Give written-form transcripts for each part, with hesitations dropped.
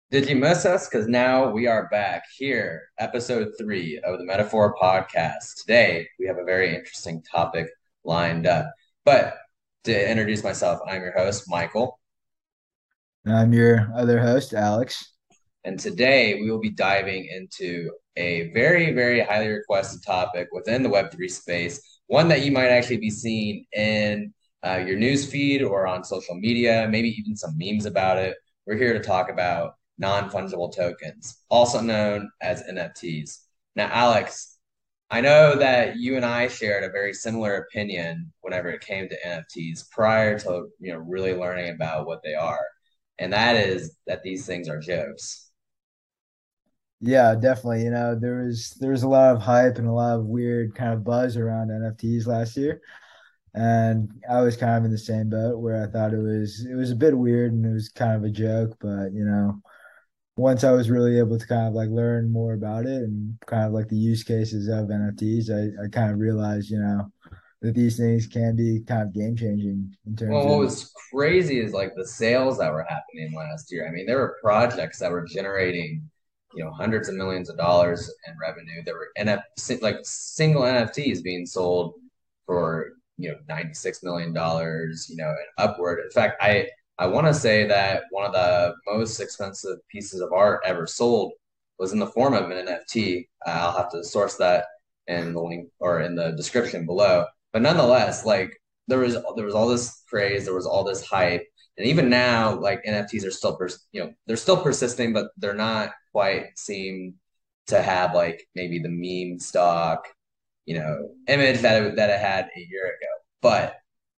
Did you miss us? Because now we are back here, episode 3 of the Metaphor Podcast. Today, we have a very interesting topic lined up. But to introduce myself, I'm your host, Michael. And I'm your other host, Alex. And today, we will be diving into a very, very highly requested topic within the Web3 space, one that you might actually be seeing in your news feed or on social media, maybe even some memes about it. We're here to talk about non-fungible tokens, also known as NFTs. Now, Alex, I know that you and I shared a very similar opinion whenever it came to NFTs prior to really learning about what they are, and that is that these things are jokes. Yeah, definitely. There was a lot of hype and a lot of weird kind of buzz around NFTs last year. And I was kind of in the same boat where I thought it was a bit weird and it was kind of a joke, but once I was really able to kind of like learn more about it and kind of like the use cases of NFTs, I kind of realized, that these things can be kind of game changing in terms Well, what of. was crazy is like the sales that were happening last year. I mean, there were projects that were generating, hundreds of millions of dollars in revenue. There were like single NFTs being sold for, $96 million, and upward. In fact, I want to say that one of the most expensive pieces of art ever sold was in the form of an NFT. I'll have to source that in the link or in the description below. But nonetheless, like there was all this praise, there was all this hype, and even now, like NFTs are still, they're still persisting, but they're not quite seem to have like maybe the meme stock, image that it had a year ago. But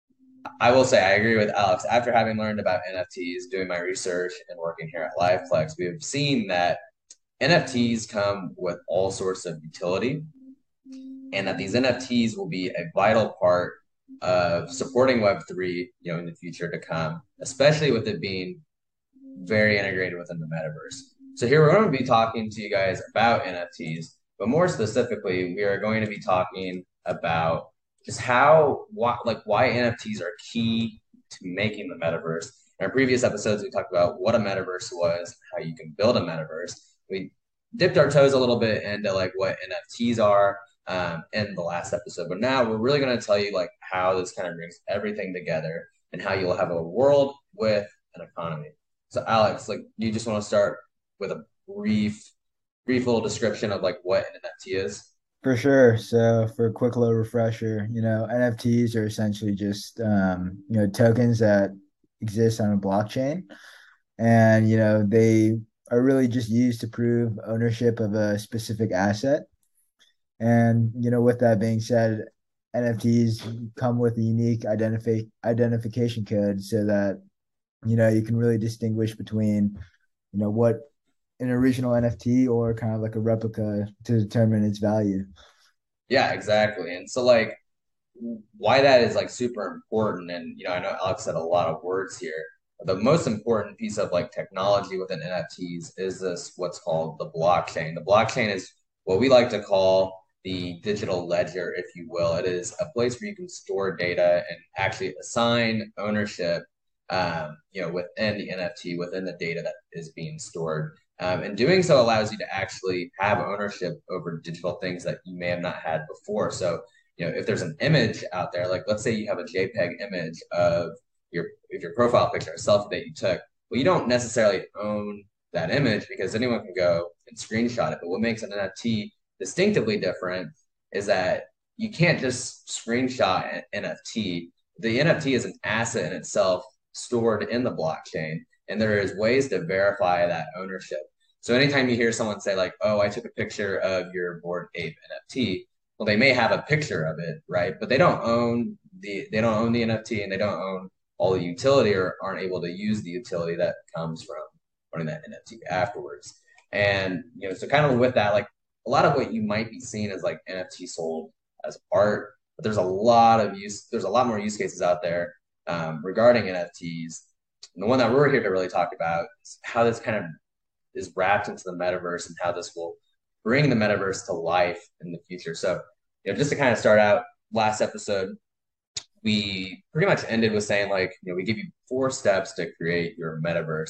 I will say I agree with Alex. After having learned about NFTs, doing my research, and working here at LivePlex, we have seen that NFTs come with all sorts of utility, and that these NFTs will be a vital part of supporting Web3, in the future to come, especially with it being very integrated within the metaverse. So here we're going to be talking to you guys about NFTs, but more specifically, we are going to be talking about just why NFTs are key to making the metaverse. In our previous episodes, we talked about what a metaverse was, how you can build a metaverse. We dipped our toes a little bit into like what NFTs are in the last episode, but now we're really going to tell you like how this kind of brings everything together and how you'll have a world with an economy. So Alex, like, you just want to start with a brief little description of like what an NFT is? For sure. So for a quick little refresher, NFTs are essentially just tokens that exist on a blockchain. And they are really just used to prove ownership of a specific asset. And with that being said, NFTs come with a unique identification code so that you can really distinguish between what an original NFT or kind of like a replica to determine its value. Yeah, exactly. And so like why that is like super important, and I know Alex said a lot of words here. The most important piece of like technology within NFTs is this what's called the blockchain. The blockchain is what we like to call the digital ledger, if you will. It is a place where you can store data and actually assign ownership, within the NFT, within the data that is being stored. And doing so allows you to actually have ownership over digital things that you may have not had before. So if there's an image out there, like let's say you have a JPEG image of your profile picture, a selfie that you took, well, you don't necessarily own that image because anyone can go and screenshot it. But what makes an NFT distinctively different is that you can't just screenshot an NFT. The NFT is an asset in itself stored in the blockchain, and there is ways to verify that ownership. So anytime you hear someone say like, "Oh, I took a picture of your Bored Ape NFT," well, they may have a picture of it, right? But they don't own the NFT, and they don't own all the utility or aren't able to use the utility that comes from running that NFT afterwards. And so kind of with that, like a lot of what you might be seeing as like NFT sold as art, but there's a lot more use cases out there regarding NFTs. And the one that we're here to really talk about is how this kind of is wrapped into the metaverse and how this will bring the metaverse to life in the future. So, just to kind of start out, last episode, we pretty much ended with saying like, we give you 4 steps to create your metaverse.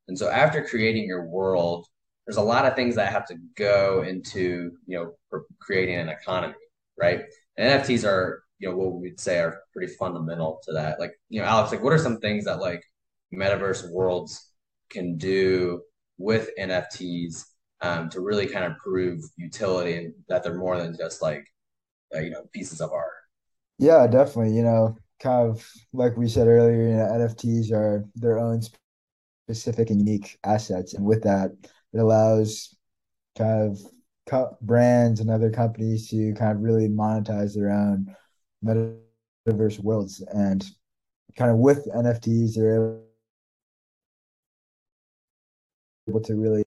And so after creating your world, there's a lot of things that have to go into, creating an economy, right? And NFTs are, what we'd say are pretty fundamental to that. Like, Alex, like what are some things that like metaverse worlds can do with NFTs to really kind of prove utility and that they're more than just like, pieces of art? Yeah, definitely. Kind of like we said earlier, NFTs are their own specific and unique assets. And with that, it allows kind of brands and other companies to kind of really monetize their own metaverse worlds. And kind of with NFTs, they're able to really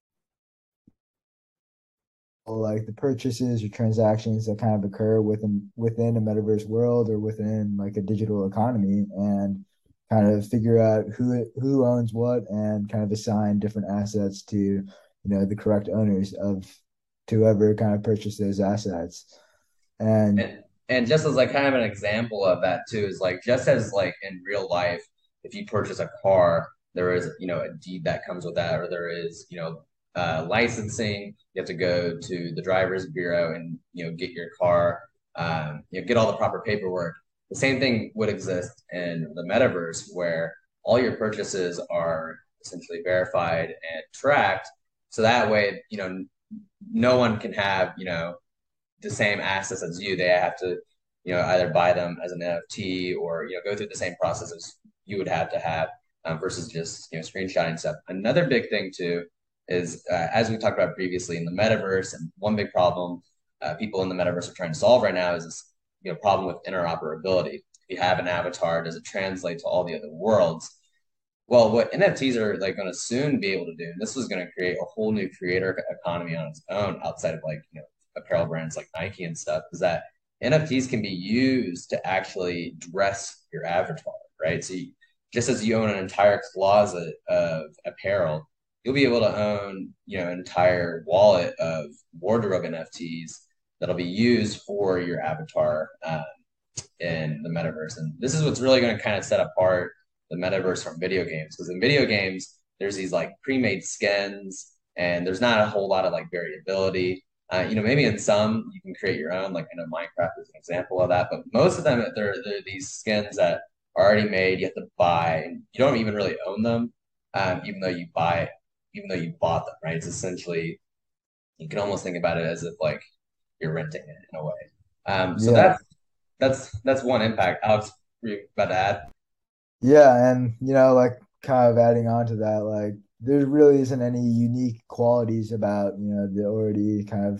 like the purchases or transactions that kind of occur within a metaverse world or within like a digital economy and kind of figure out who owns what and kind of assign different assets to the correct owners of to whoever kind of purchase those assets. And And just as like kind of an example of that too is like just as like in real life, if you purchase a car, there is a deed that comes with that, or there is licensing. You have to go to the driver's bureau and get your car, get all the proper paperwork. The same thing would exist in the metaverse where all your purchases are essentially verified and tracked. So that way, no one can have the same assets as you. They have to, either buy them as an NFT or go through the same process as you would have to have versus just screenshotting stuff. Another big thing too is as we talked about previously in the metaverse, and one big problem people in the metaverse are trying to solve right now is this problem with interoperability. If you have an avatar, does it translate to all the other worlds? Well, what NFTs are like going to soon be able to do, and this is going to create a whole new creator economy on its own outside of like apparel brands like Nike and stuff, is that NFTs can be used to actually dress your avatar, right? So just as you own an entire closet of apparel, you'll be able to own an entire wallet of wardrobe NFTs that'll be used for your avatar in the metaverse. And this is what's really going to kind of set apart the metaverse from video games. Because in video games, there's these like pre-made skins, and there's not a whole lot of like variability. Maybe in some you can create your own, like Minecraft is an example of that. But most of them, they're these skins that are already made. You have to buy, and you don't even really own them, even though you bought them. Right? It's essentially you can almost think about it as if like you're renting it in a way. So yeah, that's one impact. Alex, were you about to add? yeah, and like kind of adding on to that, like there really isn't any unique qualities about the already kind of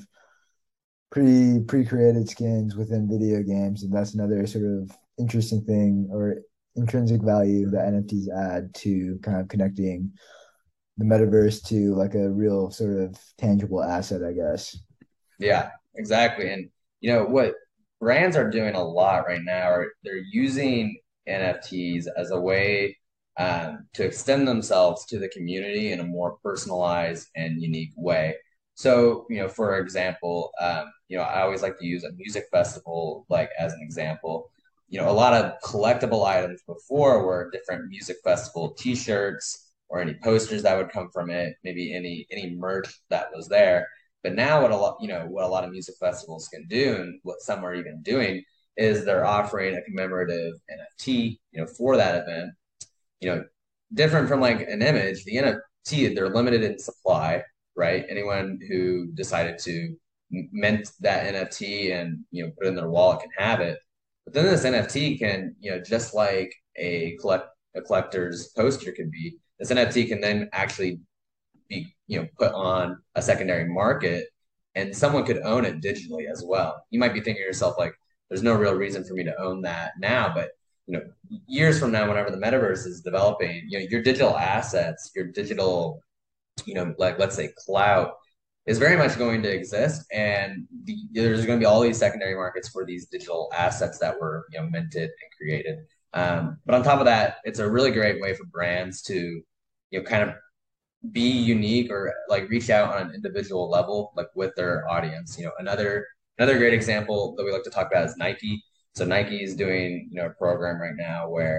pre-created skins within video games, and that's another sort of interesting thing or intrinsic value that NFTs add to kind of connecting the metaverse to like a real sort of tangible asset, I guess. Yeah, exactly. And what brands are doing a lot right now are they're using NFTs as a way to extend themselves to the community in a more personalized and unique way. So, for example, I always like to use a music festival like as an example. A lot of collectible items before were different music festival T-shirts or any posters that would come from it, maybe any merch that was there. But now what a lot of music festivals can do, and what some are even doing, is they're offering a commemorative NFT, for that event. You know, different from like an image, the NFT they're limited in supply, right? Anyone who decided to mint that NFT and put it in their wallet can have it. But then this NFT can, just like a collector's poster could be, this NFT can then actually be put on a secondary market, and someone could own it digitally as well. You might be thinking to yourself like, there's no real reason for me to own that now, but years from now, whenever the metaverse is developing, your digital assets, your digital, like let's say clout, is very much going to exist, and there's going to be all these secondary markets for these digital assets that were minted and created. But on top of that, it's a really great way for brands to kind of be unique or like reach out on an individual level, like with their audience. Another great example that we like to talk about is Nike. So Nike is doing a program right now where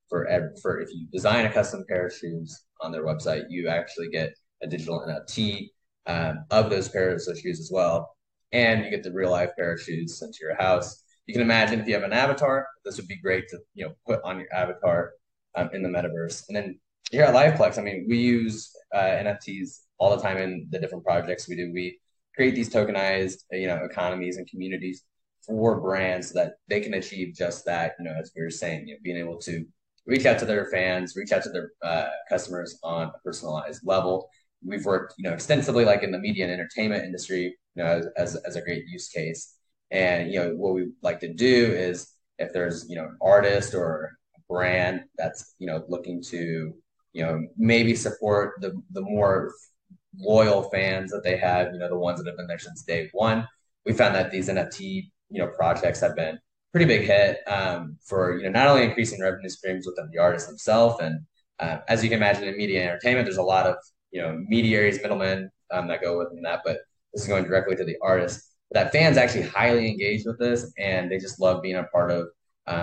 for if you design a custom pair of shoes on their website, you actually get a digital NFT of those pairs of shoes as well, and you get the real life pair of shoes sent to your house. You can imagine if you have an avatar, this would be great to put on your avatar in the metaverse. And then here at Liveplex, I mean, we use NFTs all the time in the different projects we do. We create these tokenized economies and communities for brands so that they can achieve just that. As we were saying, being able to reach out to their fans, reach out to their customers on a personalized level. We've worked, extensively, like in the media and entertainment industry, as a great use case. And what we like to do is, if there's an artist or a brand that's looking to maybe support the more loyal fans that they have, the ones that have been there since day one. We found that these NFT projects have been pretty big hit for not only increasing revenue streams within the artist themselves, and as you can imagine in media and entertainment, there's a lot of mediaries, middlemen that go within that, but this is going directly to the artist. That fans actually highly engaged with this, and they just love being a part of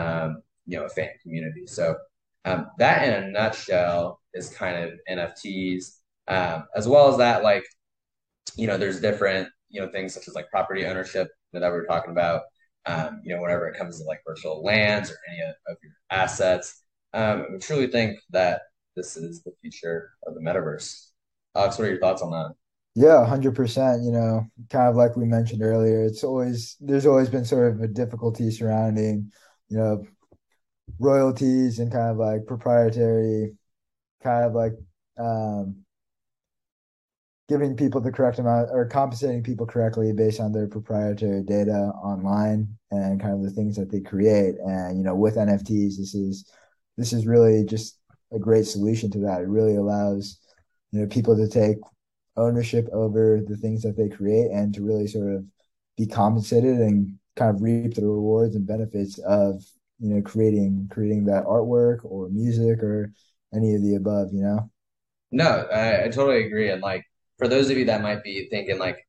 a fan community. So that, in a nutshell, is kind of NFTs. As well as that, like there's different things such as like property ownership that we were talking about. Whenever it comes to like virtual lands or any of your assets, we truly think that this is the future of the metaverse. Alex, what are your thoughts on that? Yeah, 100%. Kind of like we mentioned earlier, there's always been sort of a difficulty surrounding, you know, royalties and kind of like proprietary, kind of like um, giving people the correct amount or compensating people correctly based on their proprietary data online and kind of the things that they create. And with NFTs, this is really just a great solution to that. It really allows people to take ownership over the things that they create and to really sort of be compensated and kind of reap the rewards and benefits of creating that artwork or music or any of the above. No, I totally agree. And like for those of you that might be thinking like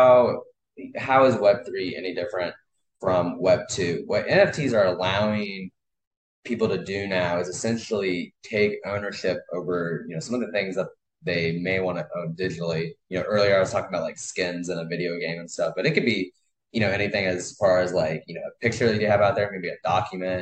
how is Web3 any different from Web2? What NFTs are allowing people to do now is essentially take ownership over some of the things that they may want to own digitally. Earlier I was talking about like skins in a video game and stuff, but it could be anything as far as like a picture that you have out there, maybe a document.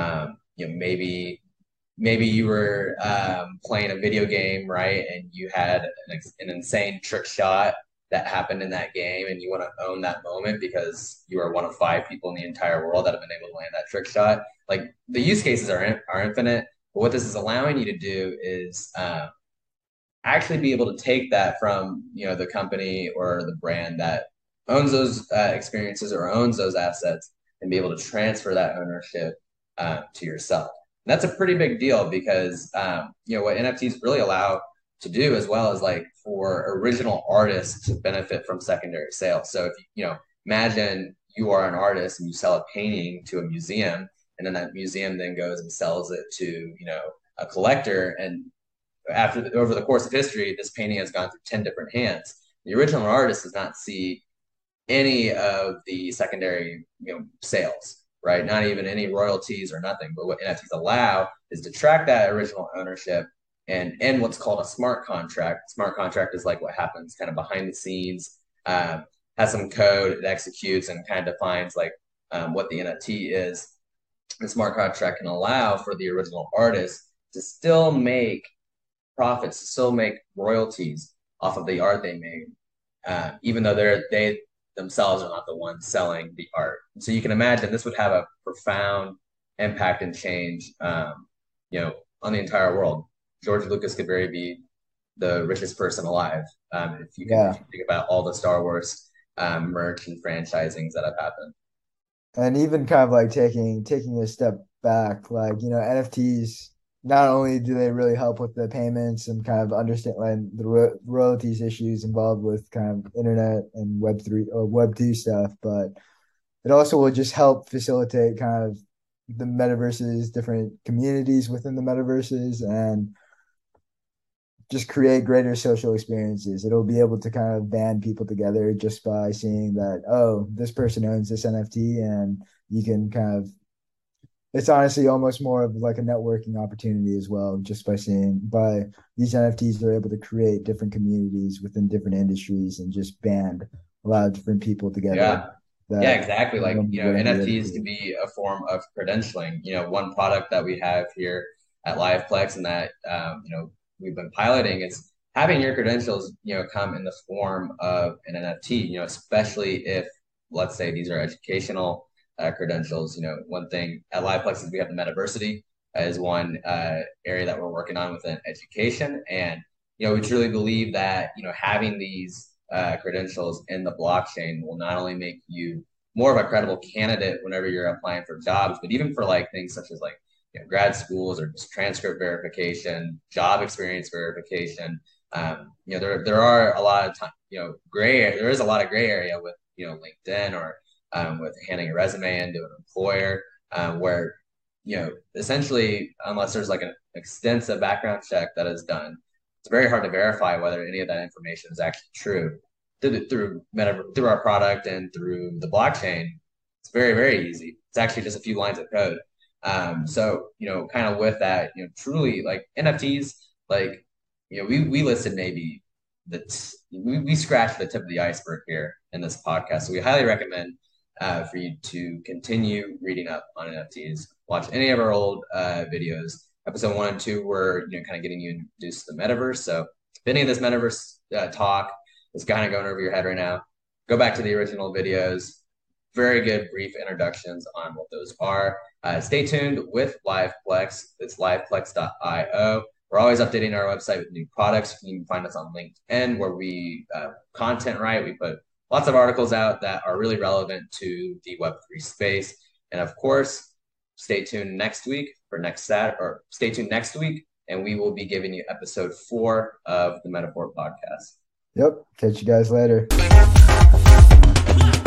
Maybe you were playing a video game, right? And you had an insane trick shot that happened in that game, and you want to own that moment because you are one of five people in the entire world that have been able to land that trick shot. Like the use cases are infinite, but what this is allowing you to do is actually be able to take that from the company or the brand that owns those experiences or owns those assets and be able to transfer that ownership to yourself. And that's a pretty big deal because what NFTs really allow to do as well as like for original artists to benefit from secondary sales. So if imagine you are an artist and you sell a painting to a museum, and then that museum then goes and sells it to a collector, and over the course of history, this painting has gone through 10 different hands. The original artist does not see any of the secondary sales, right? Not even any royalties or nothing. But what NFTs allow is to track that original ownership and in what's called a smart contract. Smart contract is like what happens kind of behind the scenes, has some code, it executes and kind of defines like what the NFT is. The smart contract can allow for the original artist to still make profits, to still make royalties off of the art they made, even though they themselves are not the ones selling the art. So you can imagine this would have a profound impact and change, on the entire world. George Lucas could very be the richest person alive, if Yeah. you think about all the Star Wars merch and franchisings that have happened. And even kind of like taking a step back, like NFTs, not only do they really help with the payments and kind of understand like the royalties issues involved with kind of internet and Web3 or Web2 stuff, but it also will just help facilitate kind of the metaverses, different communities within the metaverses, and just create greater social experiences. It'll be able to kind of band people together just by seeing that, oh, this person owns this NFT, and you can kind of it's honestly almost more of like a networking opportunity as well, just by these NFTs are able to create different communities within different industries and just band a lot of different people together Yeah. Yeah, that exactly. Like, normally wouldn't be able NFTs can to. be a form of credentialing. One product that we have here at LivePlex and that, we've been piloting is having your credentials, come in the form of an NFT, especially if, let's say, these are educational credentials. One thing at LivePlex is we have the Metaversity as one area that we're working on within education. And, we truly believe that, having these credentials in the blockchain will not only make you more of a credible candidate whenever you're applying for jobs, but even for like things such as like grad schools or just transcript verification, job experience verification. There are a lot of time, there is a lot of gray area with LinkedIn or with handing a resume in to an employer, where essentially unless there's like an extensive background check that is done, it's very hard to verify whether any of that information is actually true. Through our product and through the blockchain, it's very, very easy. It's actually just a few lines of code. So, kind of with that, truly like NFTs, like, we listed maybe we scratched the tip of the iceberg here in this podcast. So we highly recommend for you to continue reading up on NFTs. Watch any of our old videos. Episode 1 and 2 were kind of getting you introduced to the metaverse. So if any of this metaverse talk is kind of going over your head right now, go back to the original videos. Very good brief introductions on what those are. Stay tuned with LivePlex. It's liveplex.io. We're always updating our website with new products. You can find us on LinkedIn where we content write. We put lots of articles out that are really relevant to the Web3 space. And of course, stay tuned next week stay tuned next week, and we will be giving you episode 4 of the Metaphor podcast. Yep. Catch you guys later.